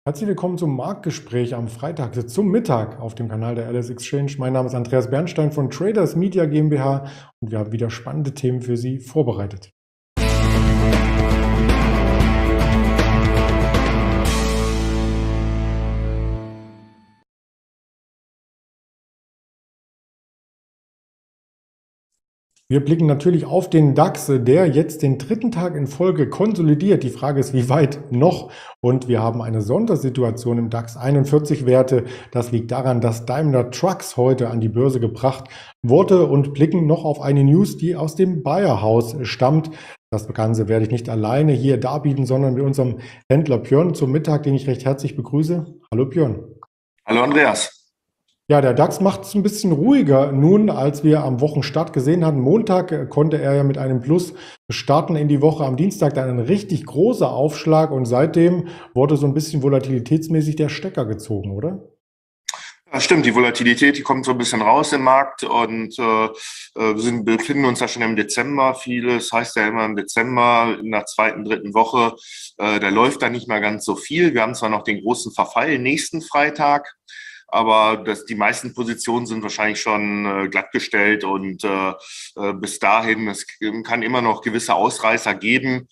Herzlich willkommen zum Marktgespräch am Freitag zum Mittag auf dem Kanal der LS Exchange. Mein Name ist Andreas Bernstein von Traders Media GmbH und wir haben wieder spannende Themen für Sie vorbereitet. Wir blicken natürlich auf den DAX, der jetzt den dritten Tag in Folge konsolidiert. Die Frage ist, wie weit noch? Und wir haben eine Sondersituation im DAX, 41 Werte. Das liegt daran, dass Daimler Trucks heute an die Börse gebracht wurde und blicken noch auf eine News, die aus dem Bayer-Haus stammt. Das Ganze werde ich nicht alleine hier darbieten, sondern mit unserem Händler Björn zum Mittag, den ich recht herzlich begrüße. Hallo Björn. Hallo Andreas. Ja, der DAX macht es ein bisschen ruhiger nun, als wir am Wochenstart gesehen hatten. Montag konnte er ja mit einem Plus starten in die Woche. Am Dienstag dann ein richtig großer Aufschlag und seitdem wurde so ein bisschen volatilitätsmäßig der Stecker gezogen, oder? Ja, stimmt, die Volatilität, die kommt so ein bisschen raus im Markt und befinden uns ja schon im Dezember. Vieles heißt ja immer im Dezember, in der zweiten, dritten Woche, da läuft da nicht mehr ganz so viel. Wir haben zwar noch den großen Verfall nächsten Freitag, aber die meisten Positionen sind wahrscheinlich schon glattgestellt und bis dahin, es kann immer noch gewisse Ausreißer geben,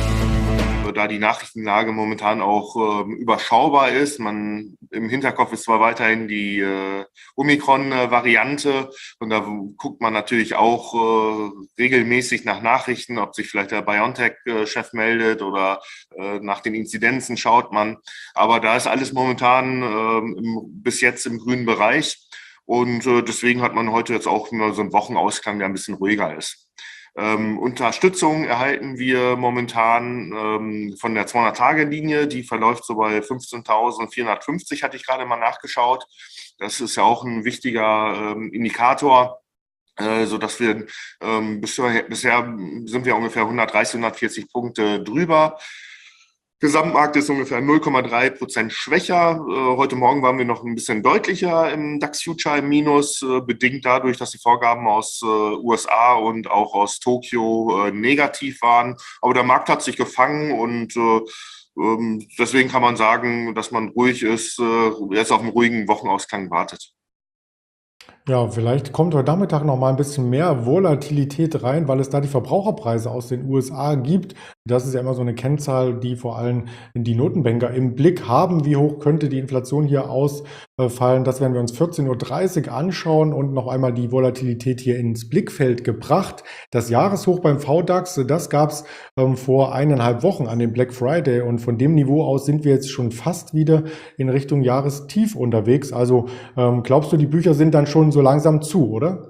da die Nachrichtenlage momentan auch überschaubar ist. Im Hinterkopf ist zwar weiterhin die Omikron-Variante und da guckt man natürlich auch regelmäßig nach Nachrichten, ob sich vielleicht der BioNTech-Chef meldet oder nach den Inzidenzen schaut man. Aber da ist alles momentan bis jetzt im grünen Bereich und deswegen hat man heute jetzt auch nur so einen Wochenausklang, der ein bisschen ruhiger ist. Unterstützung erhalten wir momentan von der 200-Tage-Linie, die verläuft so bei 15.450, hatte ich gerade mal nachgeschaut. Das ist ja auch ein wichtiger Indikator, so dass wir bisher sind wir ungefähr 130, 140 Punkte drüber. Gesamtmarkt ist ungefähr 0,3% schwächer. Heute Morgen waren wir noch ein bisschen deutlicher im DAX Future im Minus, bedingt dadurch, dass die Vorgaben aus USA und auch aus Tokio negativ waren. Aber der Markt hat sich gefangen und deswegen kann man sagen, dass man ruhig ist, jetzt auf einen ruhigen Wochenausklang wartet. Ja, vielleicht kommt heute Nachmittag noch mal ein bisschen mehr Volatilität rein, weil es da die Verbraucherpreise aus den USA gibt. Das ist ja immer so eine Kennzahl, die vor allem die Notenbanker im Blick haben. Wie hoch könnte die Inflation hier ausfallen? Das werden wir uns 14:30 Uhr anschauen und noch einmal die Volatilität hier ins Blickfeld gebracht. Das Jahreshoch beim VDAX, das gab es vor 1,5 Wochen an dem Black Friday und von dem Niveau aus sind wir jetzt schon fast wieder in Richtung Jahrestief unterwegs. Also glaubst du, die Bücher sind dann schon so langsam zu, oder?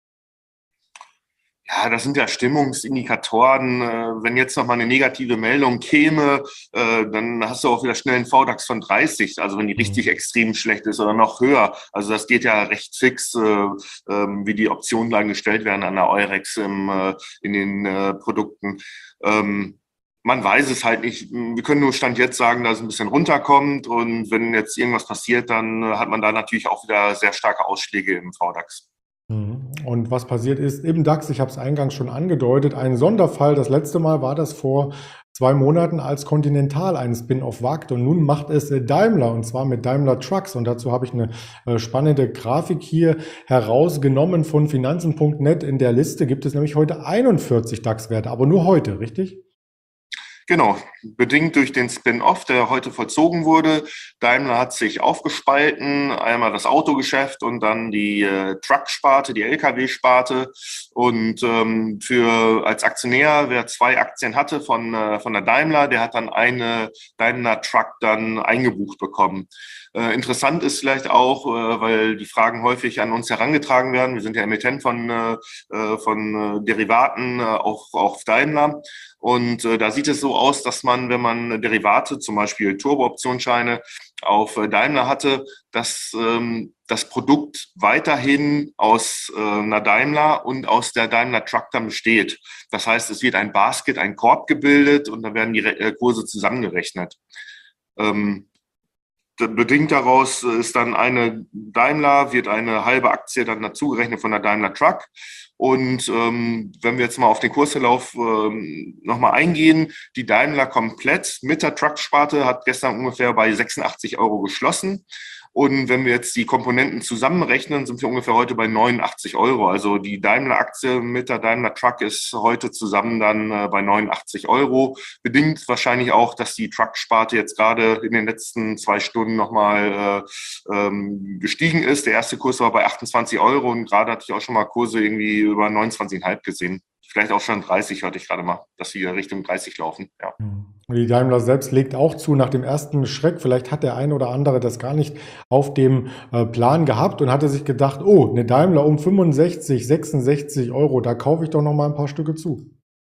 Ja, das sind ja Stimmungsindikatoren. Wenn jetzt noch mal eine negative Meldung käme, dann hast du auch wieder schnell einen VDAX von 30. Also wenn die richtig Mhm. extrem schlecht ist oder noch höher. Also das geht ja recht fix, wie die Optionen dann gestellt werden an der Eurex in den Produkten. Man weiß es halt nicht. Wir können nur Stand jetzt sagen, dass es ein bisschen runterkommt. Und wenn jetzt irgendwas passiert, dann hat man da natürlich auch wieder sehr starke Ausschläge im VDAX. Mhm. Und was passiert ist im DAX, ich habe es eingangs schon angedeutet, ein Sonderfall. Das letzte Mal war das vor 2 Monaten, als Continental einen Spin-off wagte. Und nun macht es Daimler, und zwar mit Daimler Trucks. Und dazu habe ich eine spannende Grafik hier herausgenommen von Finanzen.net. In der Liste gibt es nämlich heute 41 DAX-Werte, aber nur heute, richtig? Genau, bedingt durch den Spin-off, der heute vollzogen wurde. Daimler hat sich aufgespalten, einmal das Autogeschäft und dann die Truck-Sparte, die Lkw-Sparte. Und als Aktionär, wer 2 Aktien hatte von der Daimler, der hat dann eine Daimler Truck dann eingebucht bekommen. Interessant ist vielleicht auch, weil die Fragen häufig an uns herangetragen werden. Wir sind ja Emittent von Derivaten auf Daimler. Und da sieht es so aus, dass man, wenn man Derivate, zum Beispiel Turbo-Optionsscheine auf Daimler hatte, dass das Produkt weiterhin aus einer Daimler und aus der Daimler Truck dann besteht. Das heißt, es wird ein Basket, ein Korb gebildet und dann werden die Kurse zusammengerechnet. Ähm, bedingt daraus ist dann eine Daimler, wird eine halbe Aktie dann dazugerechnet von der Daimler Truck. Und wenn wir jetzt mal auf den Kursverlauf nochmal eingehen, die Daimler komplett mit der Truck-Sparte hat gestern ungefähr bei 86 Euro geschlossen. Und wenn wir jetzt die Komponenten zusammenrechnen, sind wir ungefähr heute bei 89 Euro. Also die Daimler-Aktie mit der Daimler Truck ist heute zusammen dann bei 89 Euro. Bedingt wahrscheinlich auch, dass die Truck-Sparte jetzt gerade in den letzten 2 Stunden nochmal gestiegen ist. Der erste Kurs war bei 28 Euro und gerade hatte ich auch schon mal Kurse irgendwie über 29,5 gesehen. Vielleicht auch schon 30, hörte ich gerade mal, dass sie Richtung 30 laufen. Ja. Und die Daimler selbst legt auch zu nach dem ersten Schreck. Vielleicht hat der ein oder andere das gar nicht auf dem Plan gehabt und hatte sich gedacht, oh, eine Daimler um 65, 66 Euro, da kaufe ich doch noch mal ein paar Stücke zu.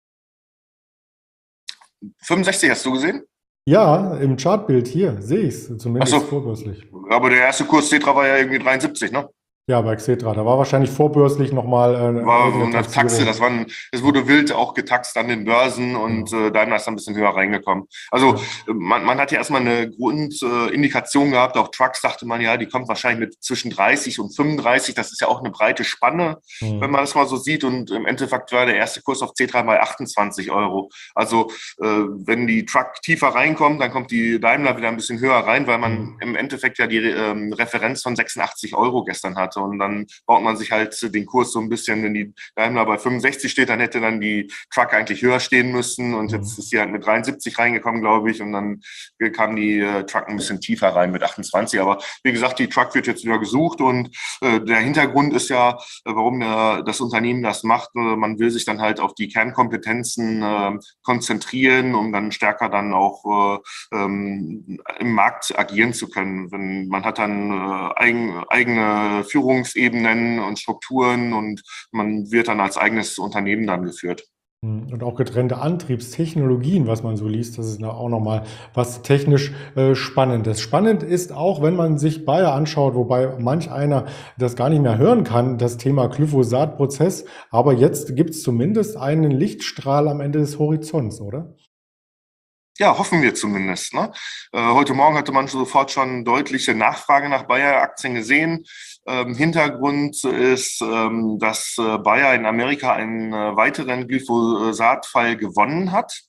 65 hast du gesehen? Ja, im Chartbild hier sehe ich es, zumindest Achso, vorbörslich. aber der erste Kurs Tetra war ja irgendwie 73, ne? Ja, bei Xetra, da war wahrscheinlich vorbörslich nochmal War irgendeine eine Taxe, Taxierung. es wurde wild auch getaxt an den Börsen und Genau. Daimler ist da ein bisschen höher reingekommen. Also Ja. man hat ja erstmal eine Grundindikation gehabt, auch Trucks dachte man ja, die kommt wahrscheinlich mit zwischen 30 und 35, das ist ja auch eine breite Spanne, wenn Hm. man das mal so sieht und im Endeffekt war der erste Kurs auf C3 bei 28 Euro. Also wenn die Truck tiefer reinkommt, dann kommt die Daimler wieder ein bisschen höher rein, weil man Hm. im Endeffekt ja die Referenz von 86 Euro gestern hatte und dann baut man sich halt den Kurs so ein bisschen, wenn die Daimler bei 65 steht, dann hätte dann die Truck eigentlich höher stehen müssen und Hm. jetzt ist sie halt mit 73 reingekommen, glaube ich, und dann kam die Truck ein bisschen tiefer rein mit 28, aber wie gesagt, die Truck wird jetzt wieder gesucht und der Hintergrund ist ja, warum das Unternehmen das macht, man will sich dann halt auf die Kernkompetenzen konzentrieren, um dann stärker dann auch im Markt agieren zu können. Wenn man hat dann eigene Führungsebenen und Strukturen und man wird dann als eigenes Unternehmen dann geführt. Und auch getrennte Antriebstechnologien, was man so liest, das ist auch nochmal was technisch Spannendes. Spannend ist auch, wenn man sich Bayer anschaut, wobei manch einer das gar nicht mehr hören kann, das Thema Glyphosat-Prozess. Aber jetzt gibt es zumindest einen Lichtstrahl am Ende des Horizonts, oder? Ja, hoffen wir zumindest. Ne? Heute Morgen hatte man sofort schon deutliche Nachfrage nach Bayer-Aktien gesehen. Hintergrund ist, dass Bayer in Amerika einen weiteren Glyphosat-Fall gewonnen hat.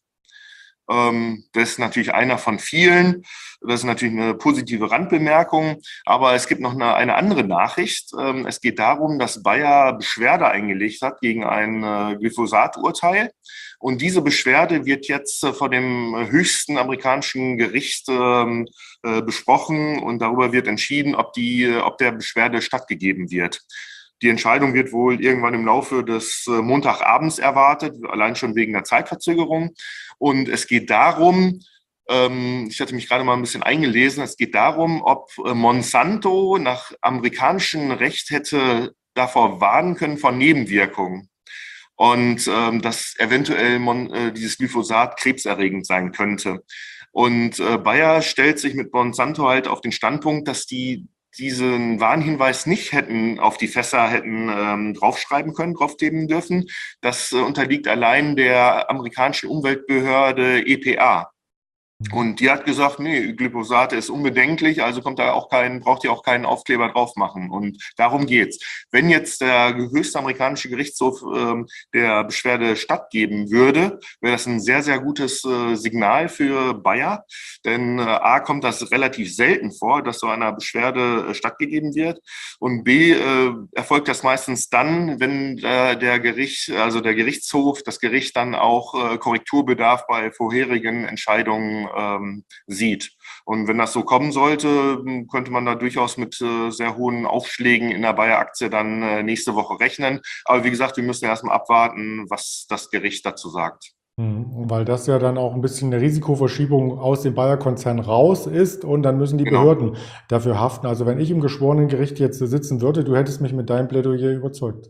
Das ist natürlich einer von vielen. Das ist natürlich eine positive Randbemerkung. Aber es gibt noch eine andere Nachricht. Es geht darum, dass Bayer Beschwerde eingelegt hat gegen ein Glyphosat-Urteil. Und diese Beschwerde wird jetzt vor dem höchsten amerikanischen Gericht besprochen und darüber wird entschieden, ob der Beschwerde stattgegeben wird. Die Entscheidung wird wohl irgendwann im Laufe des Montagabends erwartet, allein schon wegen der Zeitverzögerung. Und es geht darum, ich hatte mich gerade mal ein bisschen eingelesen, es geht darum, ob Monsanto nach amerikanischem Recht hätte davor warnen können vor Nebenwirkungen und dass eventuell dieses Glyphosat krebserregend sein könnte. Und Bayer stellt sich mit Monsanto halt auf den Standpunkt, dass die diesen Warnhinweis nicht hätten auf die Fässer hätten draufschreiben können, draufkleben dürfen. Das unterliegt allein der amerikanischen Umweltbehörde EPA. Und die hat gesagt, nee, Glyphosat ist unbedenklich, also braucht ihr auch keinen Aufkleber drauf machen. Und darum geht's. Wenn jetzt der höchste amerikanische Gerichtshof der Beschwerde stattgeben würde, wäre das ein sehr, sehr gutes Signal für Bayer. Denn A, kommt das relativ selten vor, dass so einer Beschwerde stattgegeben wird. Und B, erfolgt das meistens dann, wenn der Gerichtshof, das Gericht dann auch Korrekturbedarf bei vorherigen Entscheidungen sieht. Und wenn das so kommen sollte, könnte man da durchaus mit sehr hohen Aufschlägen in der Bayer-Aktie dann nächste Woche rechnen. Aber wie gesagt, wir müssen erstmal abwarten, was das Gericht dazu sagt. Weil das ja dann auch ein bisschen eine Risikoverschiebung aus dem Bayer-Konzern raus ist und dann müssen die Genau. Behörden dafür haften. Also wenn ich im geschworenen Gericht jetzt sitzen würde, du hättest mich mit deinem Plädoyer überzeugt.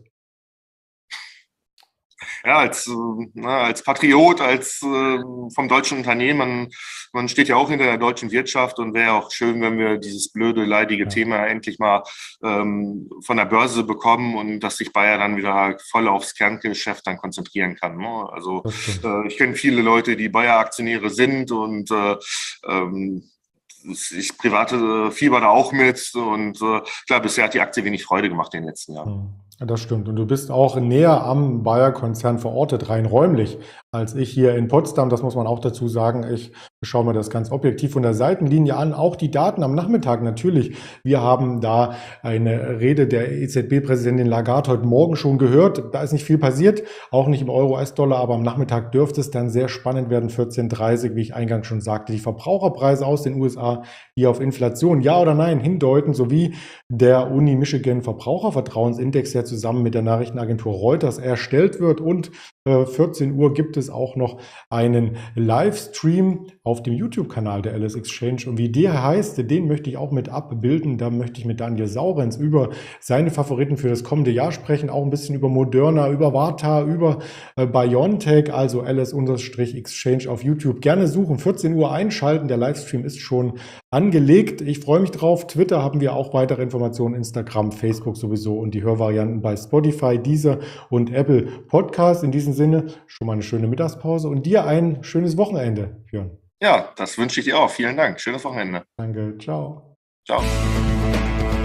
Ja, als Patriot, vom deutschen Unternehmen, man steht ja auch hinter der deutschen Wirtschaft und wäre auch schön, wenn wir dieses blöde, leidige Ja, Thema endlich mal von der Börse bekommen und dass sich Bayer dann wieder voll aufs Kerngeschäft dann konzentrieren kann. Ne? Also das stimmt. ich kenne viele Leute, die Bayer-Aktionäre sind und ich private fieber da auch mit und klar, bisher hat die Aktie wenig Freude gemacht in den letzten Jahren. Das stimmt. Und du bist auch näher am Bayer-Konzern verortet, rein räumlich, als ich hier in Potsdam. Das muss man auch dazu sagen. Ich schaue mir das ganz objektiv von der Seitenlinie an. Auch die Daten am Nachmittag natürlich. Wir haben da eine Rede der EZB-Präsidentin Lagarde heute Morgen schon gehört. Da ist nicht viel passiert, auch nicht im Euro-US-Dollar, aber am Nachmittag dürfte es dann sehr spannend werden. 14:30, wie ich eingangs schon sagte. Die Verbraucherpreise aus den USA, die auf Inflation, ja oder nein, hindeuten, sowie der Uni Michigan Verbrauchervertrauensindex, der zusammen mit der Nachrichtenagentur Reuters erstellt wird. Und 14 Uhr gibt es auch noch einen Livestream auf dem YouTube-Kanal der LS Exchange. Und wie der heißt, den möchte ich auch mit abbilden. Da möchte ich mit Daniel Saurenz über seine Favoriten für das kommende Jahr sprechen. Auch ein bisschen über Moderna, über Varta, über BioNTech, also LS-Exchange auf YouTube. Gerne suchen, 14 Uhr einschalten. Der Livestream ist schon angelegt. Ich freue mich drauf. Twitter haben wir auch weitere Informationen, Instagram, Facebook sowieso und die Hörvarianten bei Spotify, Deezer und Apple Podcast. In diesem Sinne schon mal eine schöne Mittagspause und dir ein schönes Wochenende, Björn. Ja, das wünsche ich dir auch. Vielen Dank. Schönes Wochenende. Danke, ciao. Ciao.